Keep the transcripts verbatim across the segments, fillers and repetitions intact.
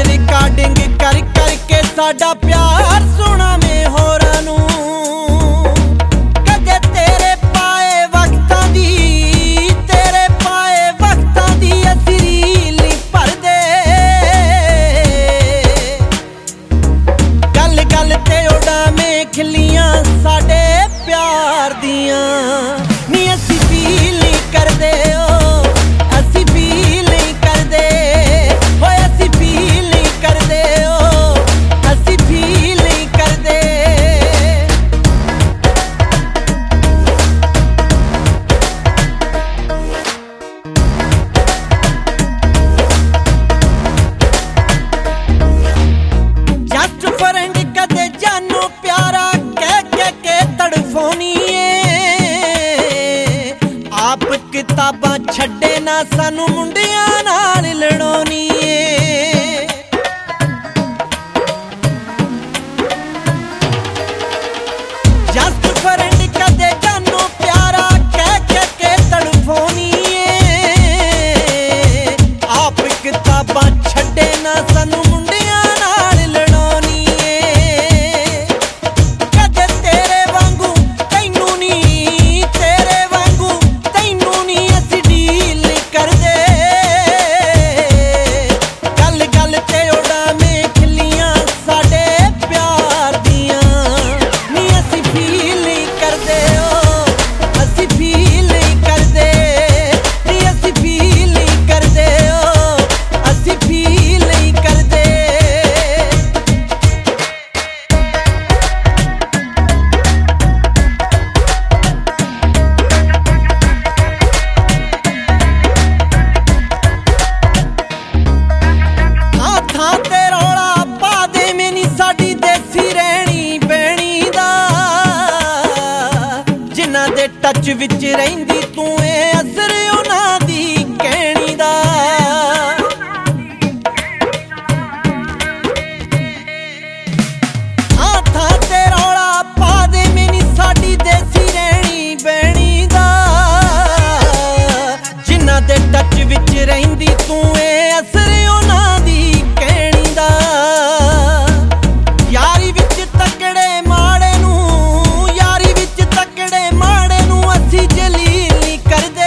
Recording कर करके साडा प्यार सुनावे होरां नूं। कदे तेरे पाए वक्तां दी तेरे पाए वक्तां दी असीं रील नहीं भरदे। गल गल ते उड़ावे खिल्लियां साडे प्यार दियां नी असीं फील नहीं करदे। आप किताबां छड्डे ना सानू मुंडियां नाल लड़ाउणी ए। जस्ट फ्रेंड कदे जानो प्यारा कह कह के तड़फोनी ए। आप किताबां छड्डे ना सानू मुंडियां नाल लड़ाउणी ए। कदे तेरे वांगू तैनू नी तेरे वांगू टच विच रहिंदी तू ए असर उन्हां दी कहणी दा। थां थां ते रौला पा दे मैनी साडी देसी रहनी बहनी दा। जिन्हां दे टच विच रहिंदी तू ए असर उन्हां दी कहणी दा। यारी विच तकड़े माड़े नूं यारी विच तकड़े माड़े जलील नहीं करदे।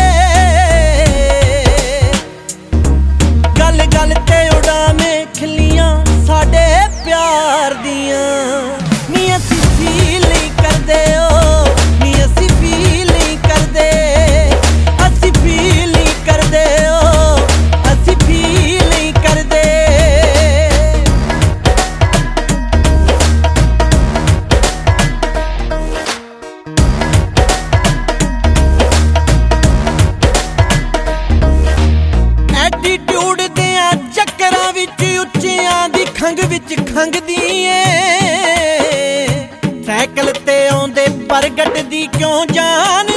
गल गल ते उड़ावे खिल्लियां साडे प्यार दियां नी असीं फील नहीं करदे। ओ नी असीं फील नहीं करदे असीं फील नहीं करदे ओ असीं फील नहीं करदे। एटीट्यूड दियां चक्करां विच उच्चियां दी खंग विच खंगदी ए। सैकल ते आउंदे प्रगट दी क्यों जान